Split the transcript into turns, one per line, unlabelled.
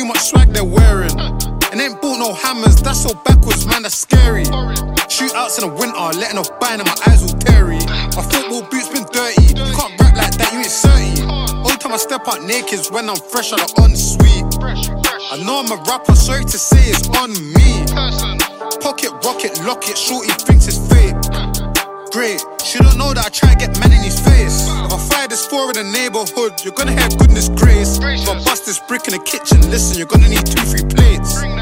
much swag they're wearing. And ain't bought no hammers, that's so backwards, man, that's scary. Shootouts in the winter, letting off buying and my eyes all teary. My football boots been dirty, you can't rap like that, you ain't 30. Only time I step out naked is when I'm fresh out of unsweet. I know I'm a rapper, sorry to say it's on me. Pocket, rocket, lock it, shorty thinks it's fake. Great, she don't know that I try to get man in his face. If I fire this four in the neighborhood, you're gonna hear goodness grace. If I bust this brick in the kitchen, listen, you're gonna need 2-3 plates.